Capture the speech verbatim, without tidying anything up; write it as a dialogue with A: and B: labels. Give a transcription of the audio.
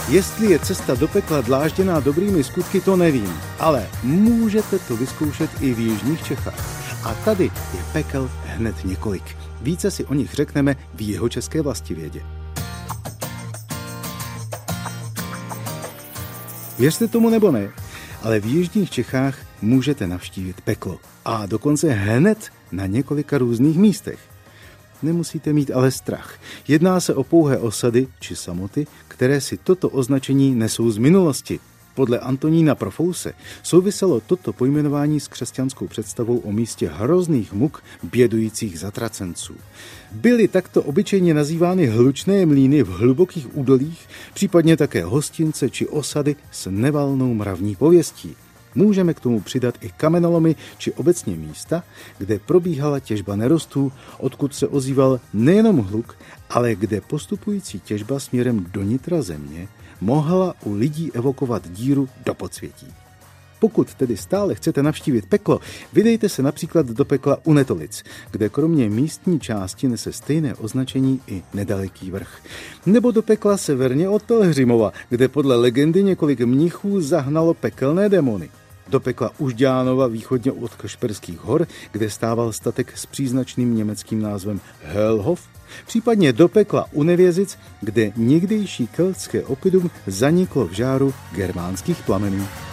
A: Jestli je cesta do pekla dlážděná dobrými skutky, to nevím, ale můžete to vyzkoušet i v jižních Čechách. A tady je pekel hned několik. Více si o nich řekneme v Jihočeské vlastivědě. Věřte tomu nebo ne, ale v jižních Čechách můžete navštívit peklo. A dokonce hned na několika různých místech. Nemusíte mít ale strach. Jedná se o pouhé osady či samoty, které si toto označení nesou z minulosti. Podle Antonína Profouse souviselo toto pojmenování s křesťanskou představou o místě hrozných muk bědujících zatracenců. Byly takto obyčejně nazývány hlučné mlýny v hlubokých údolích, případně také hostince či osady s nevalnou mravní pověstí. Můžeme k tomu přidat i kamenolomy či obecně místa, kde probíhala těžba nerostů, odkud se ozýval nejenom hluk, ale kde postupující těžba směrem do nitra země mohla u lidí evokovat díru do podsvětí. Pokud tedy stále chcete navštívit peklo, vydejte se například do pekla u Netolic, kde kromě místní části nese stejné označení i nedaleký vrch. Nebo do pekla severně od Pelhřimova, kde podle legendy několik mnichů zahnalo pekelné démony. Do pekla Užďánova východně od Kašperských hor, kde stával statek s příznačným německým názvem Helhof, případně do pekla u Nevězic, kde někdejší keltské oppidum zaniklo v žáru germánských plamenů.